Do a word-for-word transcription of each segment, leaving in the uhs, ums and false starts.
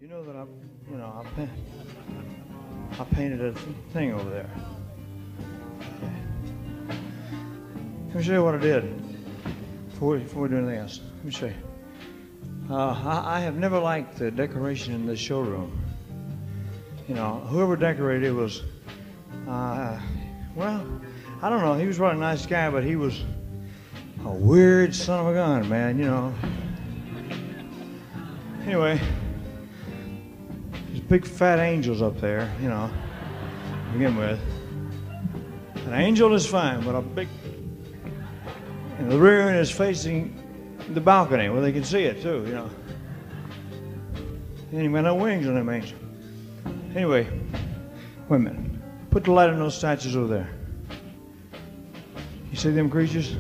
You know that I, you know, I, pa- I painted a thing over there. Let me show you what I did before, before we do anything else. Let me show you. Uh, I, I have never liked the decoration in the showroom. You know, whoever decorated it was, uh, well, I don't know. He was probably a nice guy, but he was a weird son of a gun, man, you know. Anyway, there's big fat angels up there, you know, to begin with. An angel is fine, but a big, and the rear end is facing the balcony where they can see it too, you know. He ain't got no wings on them angel. Anyway, wait a minute. Put the light on those statues over there. You see them creatures?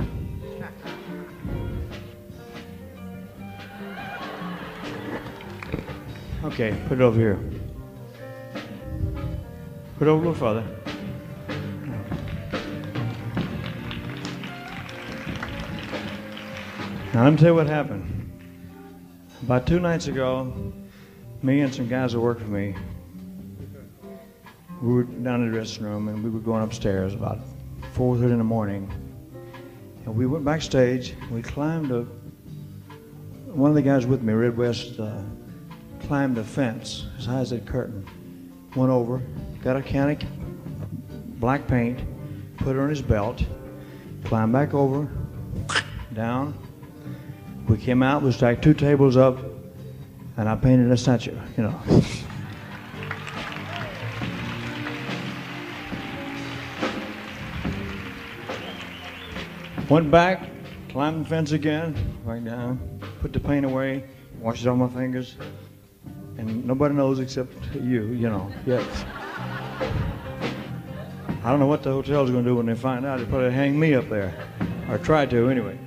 Okay, put it over here. Put it over a little further. Now let me tell you what happened. About two nights ago, me and some guys that worked for me, we were down in the dressing room and we were going upstairs about four thirty in the morning. And we went backstage, we climbed a, one of the guys with me, Red West, uh, climbed the fence as high as that curtain, went over, got a can of black paint, put it on his belt, climbed back over, down. We came out, we stacked two tables up, and I painted a statue, you know. Went back, climbed the fence again, right down, put the paint away, washed it on my fingers, and nobody knows except you, you know, yes. I don't know what the hotel's gonna do when they find out. They'll probably hang me up there, or try to anyway.